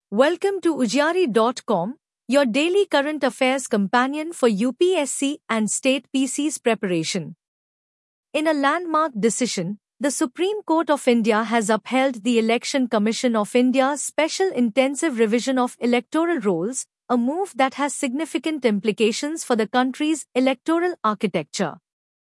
Welcome to Ujjari.com, your daily current affairs companion for UPSC and state PC's preparation. In a landmark decision, the Supreme Court of India has upheld the Election Commission of India's special intensive revision of electoral rolls, a move that has significant implications for the country's electoral architecture.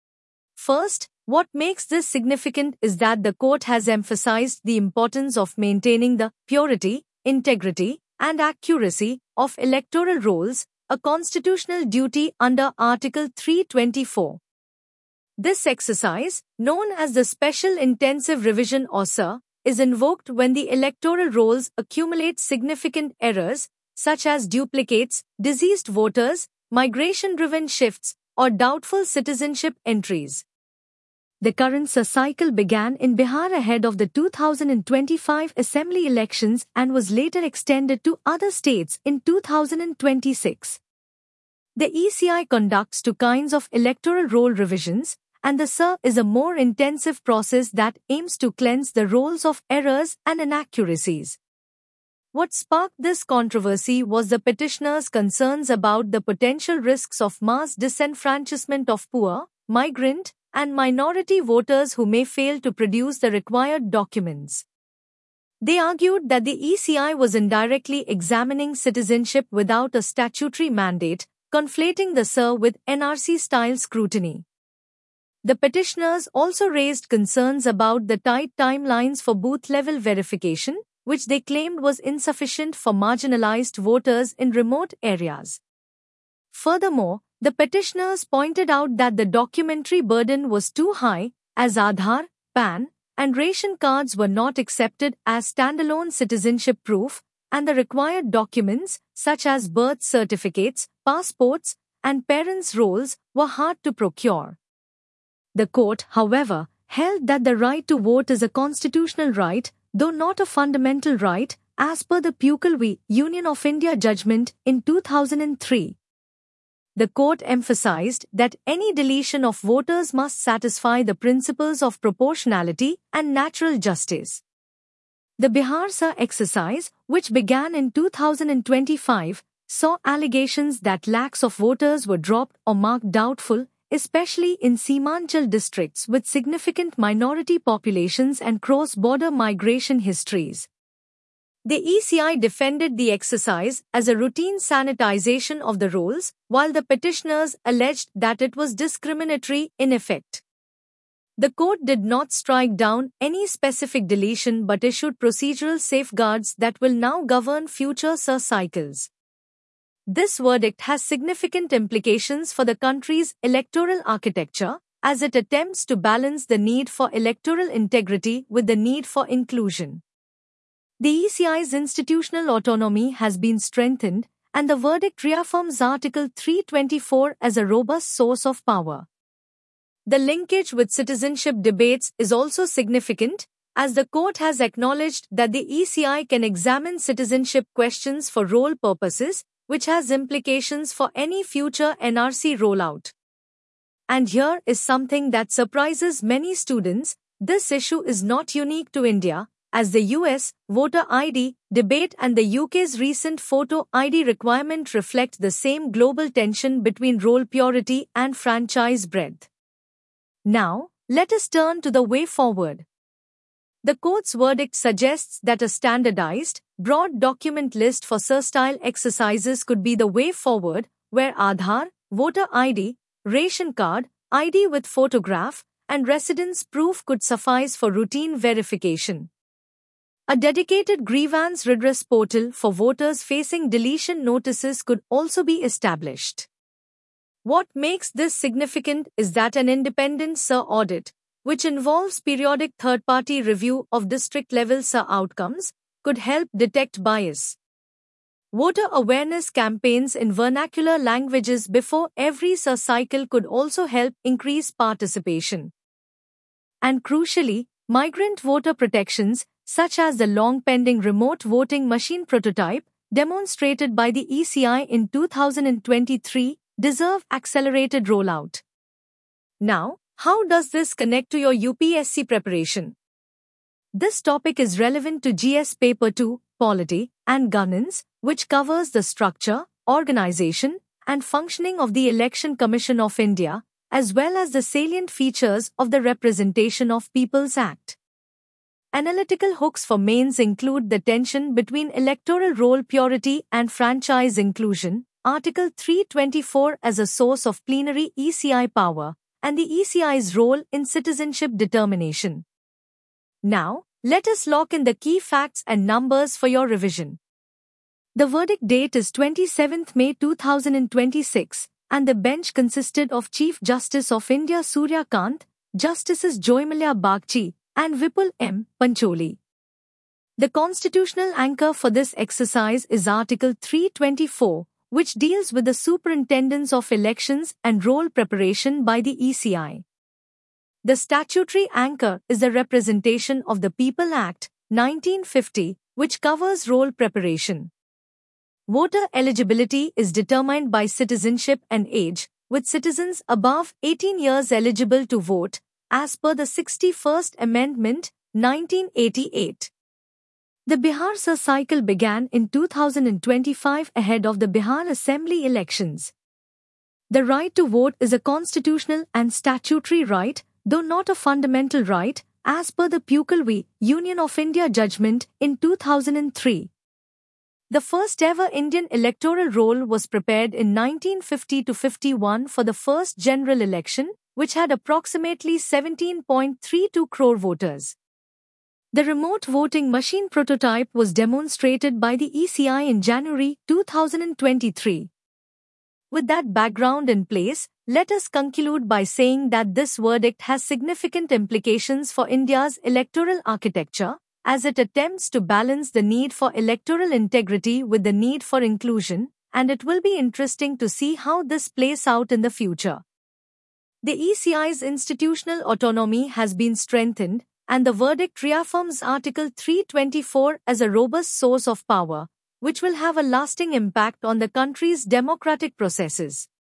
First, what makes this significant is that the court has emphasized the importance of maintaining the purity, integrity, and accuracy of electoral rolls, a constitutional duty under Article 324. This exercise, known as the Special Intensive Revision or SIR, is invoked when the electoral rolls accumulate significant errors, such as duplicates, deceased voters, migration-driven shifts, or doubtful citizenship entries. The current SIR cycle began in Bihar ahead of the 2025 assembly elections and was later extended to other states in 2026. The ECI conducts two kinds of electoral roll revisions, and the SIR is a more intensive process that aims to cleanse the rolls of errors and inaccuracies. What sparked this controversy was the petitioners' concerns about the potential risks of mass disenfranchisement of poor, migrant, and minority voters who may fail to produce the required documents. They argued that the ECI was indirectly examining citizenship without a statutory mandate, conflating the SIR with NRC-style scrutiny. The petitioners also raised concerns about the tight timelines for booth-level verification, which they claimed was insufficient for marginalized voters in remote areas. Furthermore, the petitioners pointed out that the documentary burden was too high, as Aadhaar, PAN, and ration cards were not accepted as standalone citizenship proof, and the required documents, such as birth certificates, passports, and parents' rolls, were hard to procure. The court, however, held that the right to vote is a constitutional right, though not a fundamental right, as per the Pukal v. Union of India judgment in 2003. The court emphasized that any deletion of voters must satisfy the principles of proportionality and natural justice. The Bihar SIR exercise, which began in 2025, saw allegations that lakhs of voters were dropped or marked doubtful, especially in Seemanchal districts with significant minority populations and cross-border migration histories. The ECI defended the exercise as a routine sanitization of the rolls, while the petitioners alleged that it was discriminatory in effect. The court did not strike down any specific deletion but issued procedural safeguards that will now govern future SIR cycles. This verdict has significant implications for the country's electoral architecture, as it attempts to balance the need for electoral integrity with the need for inclusion. The ECI's institutional autonomy has been strengthened, and the verdict reaffirms Article 324 as a robust source of power. The linkage with citizenship debates is also significant, as the court has acknowledged that the ECI can examine citizenship questions for roll purposes, which has implications for any future NRC rollout. And here is something that surprises many students: this issue is not unique to India, as the US voter ID debate and the UK's recent photo ID requirement reflect the same global tension between roll purity and franchise breadth. Now, let us turn to the way forward. The court's verdict suggests that a standardized, broad document list for SIR-style exercises could be the way forward, where Aadhaar, voter ID, ration card, ID with photograph, and residence proof could suffice for routine verification. A dedicated grievance redress portal for voters facing deletion notices could also be established. What makes this significant is that an independent SIR audit, which involves periodic third-party review of district-level SIR outcomes, could help detect bias. Voter awareness campaigns in vernacular languages before every SIR cycle could also help increase participation. And crucially, migrant voter protections, such as the long-pending remote voting machine prototype, demonstrated by the ECI in 2023, deserve accelerated rollout. Now, how does this connect to your UPSC preparation? This topic is relevant to GS Paper 2, polity, and governance, which covers the structure, organization, and functioning of the Election Commission of India, as well as the salient features of the Representation of Peoples Act. Analytical hooks for mains include the tension between electoral roll purity and franchise inclusion, Article 324 as a source of plenary ECI power, and the ECI's role in citizenship determination. Now, let us lock in the key facts and numbers for your revision. The verdict date is 27th May 2026, and the bench consisted of Chief Justice of India Surya Kant, Justices Joymalya Bagchi, and Vipul M. Pancholi. The constitutional anchor for this exercise is Article 324, which deals with the superintendence of elections and roll preparation by the ECI. The statutory anchor is the Representation of the People Act, 1950, which covers roll preparation. Voter eligibility is determined by citizenship and age, with citizens above 18 years eligible to vote, as per the 61st Amendment, 1988. The Bihar cycle began in 2025 ahead of the Bihar Assembly elections. The right to vote is a constitutional and statutory right, though not a fundamental right, as per the Pukal v. Union of India judgment in 2003. The first ever Indian electoral roll was prepared in 1950-51 for the first general election, which had approximately 17.32 crore voters. The remote voting machine prototype was demonstrated by the ECI in January 2023. With that background in place, let us conclude by saying that this verdict has significant implications for India's electoral architecture, as it attempts to balance the need for electoral integrity with the need for inclusion, and it will be interesting to see how this plays out in the future. The ECI's institutional autonomy has been strengthened, and the verdict reaffirms Article 324 as a robust source of power, which will have a lasting impact on the country's democratic processes.